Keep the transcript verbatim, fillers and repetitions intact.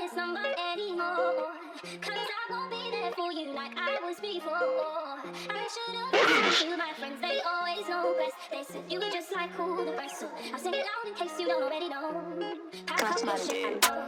miss somebody anymore. Cause I won't be there for you like I was before. I should've listened to my friends, they always know best. They said you were just like cool the rest, so I'll sing it loud in case you don't already know. Pack up your shit and go.